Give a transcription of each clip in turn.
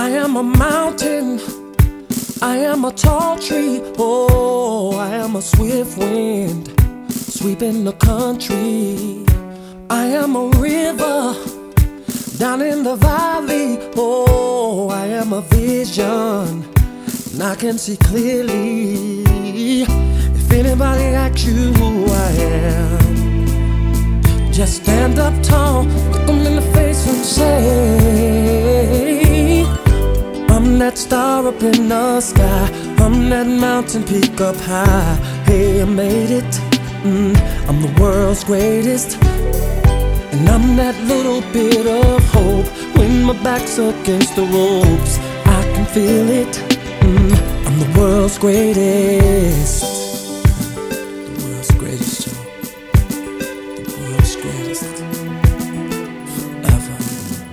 I am a mountain, I am a tall tree, oh, I am a swift wind, sweeping the country. I am a river, down in the valley, oh, I am a vision, and I can see clearly. If anybody asks you who I am, just stand up tall, look them in the face and say, I'm that star up in the sky, I'm that mountain peak up high. Hey, I made it, I'm the world's greatest, and I'm that little bit of hope. When my back's against the ropes, I can feel it, I'm the world's greatest. The world's greatest, Joe. The world's greatest. Forever.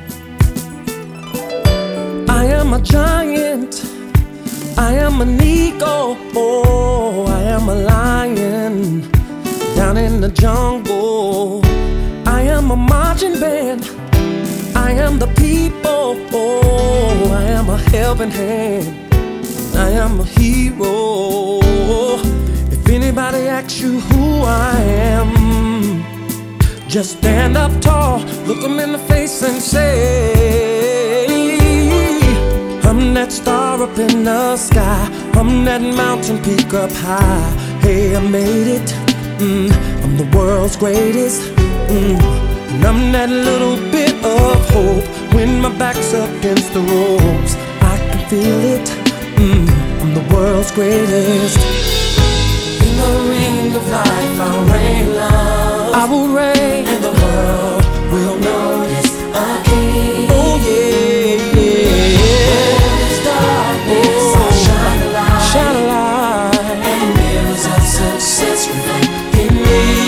I am a giant, I am an eagle, oh, I am a lion, down in the jungle. I am a marching band, I am the people, oh, I am a helping hand, I am a hero. If anybody asks you who I am, just stand up tall, look them in the face and say, I'm that star up in the sky, I'm that mountain peak up high. Hey, I made it, I'm the world's greatest, and I'm that little bit of hope. When my back's against the ropes, I can feel it, I'm the world's greatest. In the ring of life I'll reign love, I will reign, and the world will notice a king. Oh yeah, yeah. Darkness, I'll shine a light, shine a light, and mirrors of success reflect in me.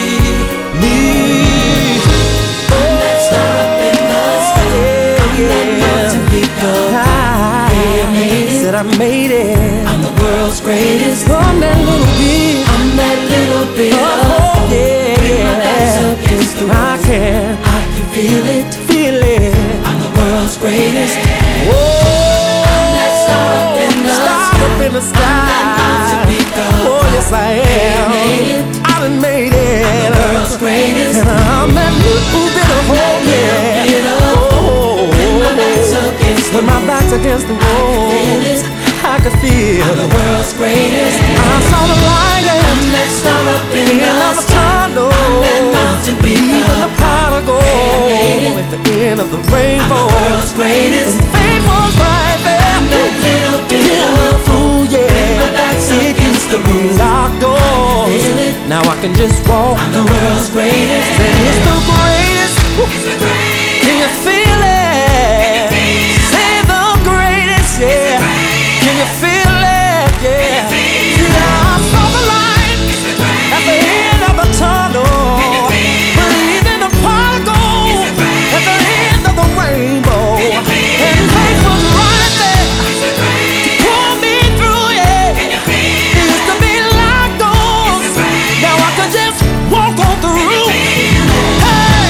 I'm that star up in the sky, I'm that mountain peak up high. Yeah, I made it, said I made it, I'm the world's greatest. I'm that little bit, I'm that little bit of hope. Yeah, yeah, I can feel it, feel it. I'm the world's greatest. Whoa, I'm that star up in the sky. Oh yes I am. I done made it. I'm the world's greatest. And I'm that little bit of hope. Yeah. Oh, when my back's against the wall, I can feel I'm the world's greatest. I saw the light and I'm that star up in the tunnel. I'm that mountain peak, even the pot of gold at the end of the rainbow. I'm the world's greatest. And fame was right there. I'm that little bit of fool, yeah. My back's against the locked doors. Now I can just walk. I'm the world's greatest. And it's the greatest. It's the greatest. Can you feel it? Say the greatest, yeah. Can you feel it? Yeah. Yeah, I saw the light at the end of the tunnel. Breathing the pot of gold at the end of the rainbow. And faith was right there to pull me through, yeah. It used to be locked doors. Now I can just walk on through. Hey,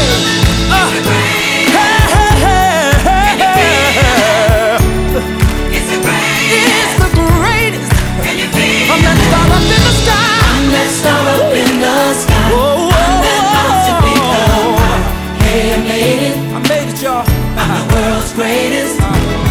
I'm that star up in the sky. I'm that star up in the sky. Whoa, whoa, I'm that mountain peak up high. Hey, I made it. I made it, y'all. I'm the world's greatest.